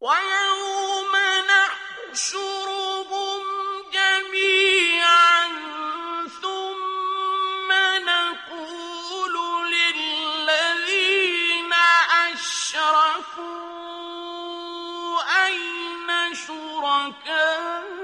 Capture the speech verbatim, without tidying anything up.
وَيَوْمَ نَحْشُرُهُمْ جَمِيعًا ثُمَّ نَقُولُ لِلَّذِينَ أَشْرَكُوا أَيْنَ شُرَكَاؤُكُمُ